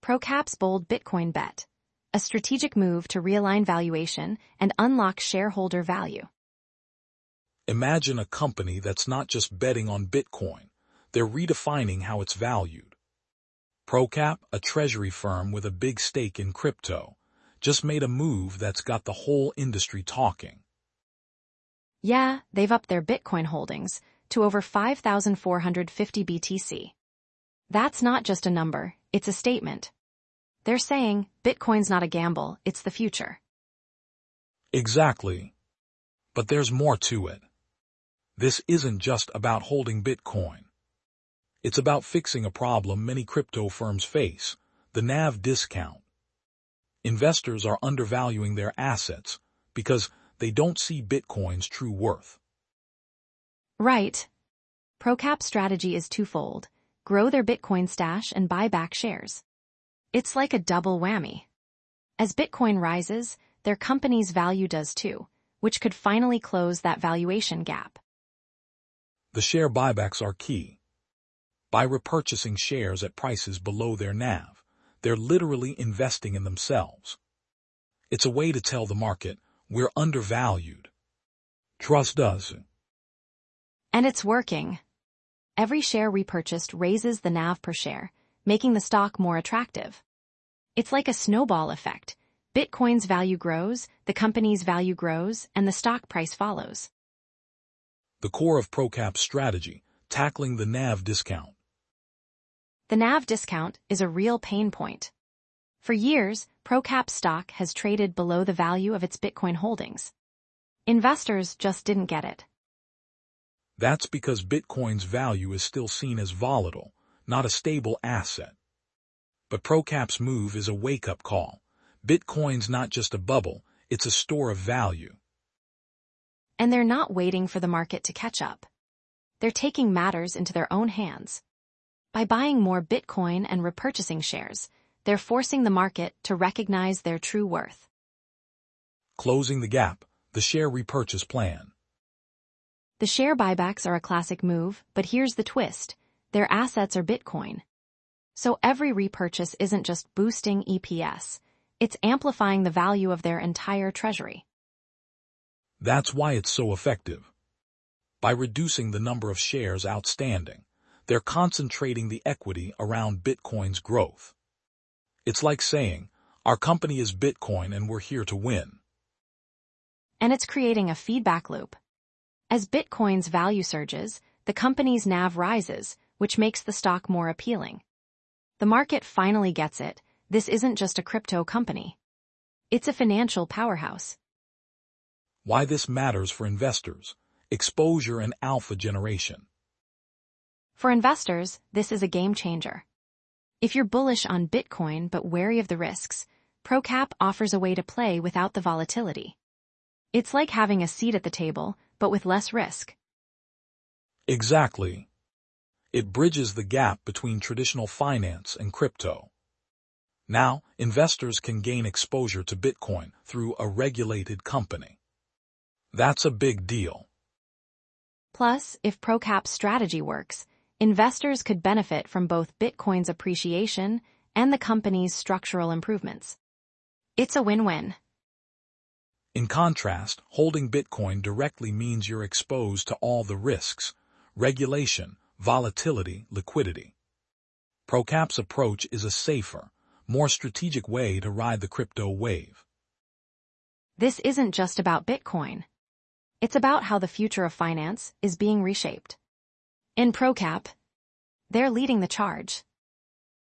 ProCap's bold Bitcoin bet, a strategic move to realign valuation and unlock shareholder value. Imagine a company that's not just betting on Bitcoin, they're redefining how it's valued. ProCap, a treasury firm with a big stake in crypto, just made a move that's got the whole industry talking. Yeah, they've upped their Bitcoin holdings to over 5,450 BTC. That's not just a number, it's a statement. They're saying, Bitcoin's not a gamble, it's the future. Exactly. But there's more to it. This isn't just about holding Bitcoin. It's about fixing a problem many crypto firms face, the NAV discount. Investors are undervaluing their assets because they don't see Bitcoin's true worth. Right. ProCap's strategy is twofold: grow their Bitcoin stash and buy back shares. It's like a double whammy. As Bitcoin rises, their company's value does too, which could finally close that valuation gap. The share buybacks are key. By repurchasing shares at prices below their NAV, they're literally investing in themselves. It's a way to tell the market, we're undervalued. Trust us. And it's working. Every share repurchased raises the NAV per share, making the stock more attractive. It's like a snowball effect. Bitcoin's value grows, the company's value grows, and the stock price follows. The core of ProCap's strategy, tackling the NAV discount. The NAV discount is a real pain point. For years, ProCap stock has traded below the value of its Bitcoin holdings. Investors just didn't get it. That's because Bitcoin's value is still seen as volatile, not a stable asset. But ProCap's move is a wake-up call. Bitcoin's not just a bubble, it's a store of value. And they're not waiting for the market to catch up. They're taking matters into their own hands. By buying more Bitcoin and repurchasing shares, they're forcing the market to recognize their true worth. Closing the gap, the share repurchase plan. The share buybacks are a classic move, but here's the twist: their assets are Bitcoin. So every repurchase isn't just boosting EPS, it's amplifying the value of their entire treasury. That's why it's so effective. By reducing the number of shares outstanding, they're concentrating the equity around Bitcoin's growth. It's like saying, our company is Bitcoin and we're here to win. And it's creating a feedback loop. As Bitcoin's value surges, the company's NAV rises, which makes the stock more appealing. The market finally gets it. This isn't just a crypto company. It's a financial powerhouse. Why this matters for investors: exposure and alpha generation. For investors, this is a game changer. If you're bullish on Bitcoin but wary of the risks, ProCap offers a way to play without the volatility. It's like having a seat at the table, but with less risk. Exactly. It bridges the gap between traditional finance and crypto. Now, investors can gain exposure to Bitcoin through a regulated company. That's a big deal. Plus, if ProCap's strategy works, investors could benefit from both Bitcoin's appreciation and the company's structural improvements. It's a win-win. In contrast, holding Bitcoin directly means you're exposed to all the risks: regulation, volatility, liquidity. ProCap's approach is a safer, more strategic way to ride the crypto wave. This isn't just about Bitcoin. It's about how the future of finance is being reshaped. In ProCap, they're leading the charge.